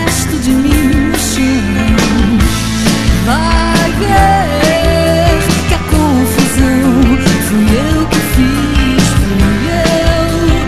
gosto de mim no chão. Vai ver que a confusão fui eu que fiz, fui eu.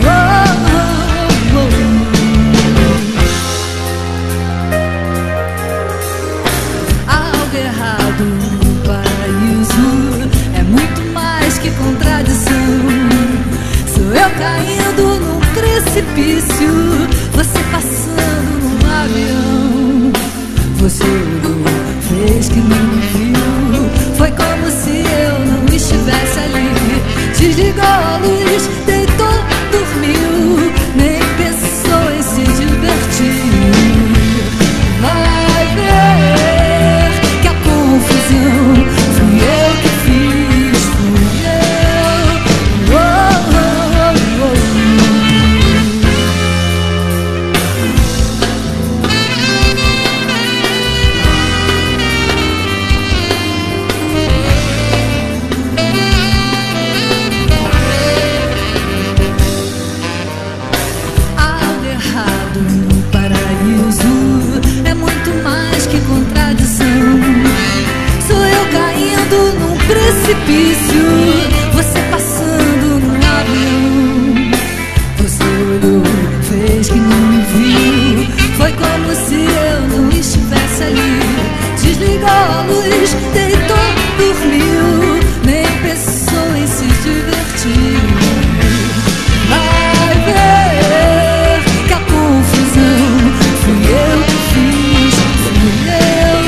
Algo errado no paraíso é muito mais que contradição. Sou eu caindo num precipício, você passando num avião. Você olhou, fez que não me viu. Foi como se eu não estivesse ali. Desligou a luz, deitou, dormiu. Nem pensou em se divertir. Vai ver que a confusão fui eu que fiz, fui eu. Algo errado no paraíso é muito mais que contradição. Sou eu caindo num precipício, você passando num avião. Você olhou, fez que não me viu. Foi como se eu não estivesse ali. Desligou a luz, deitou, dormiu. Nem pensou em se divertir. Vai ver que a confusão fui eu que fiz, fui eu.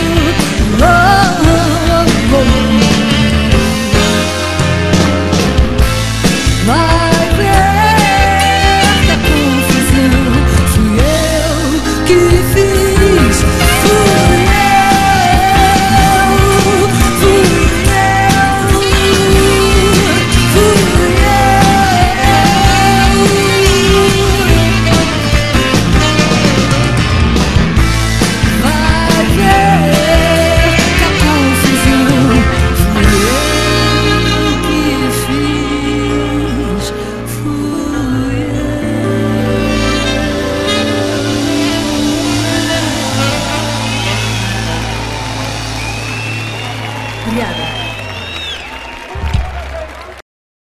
Vai ver que a confusão fui eu que fiz, fui eu, fui eu, fui eu. Vai ver que a confusão fui eu que fiz, fui eu. Obrigada.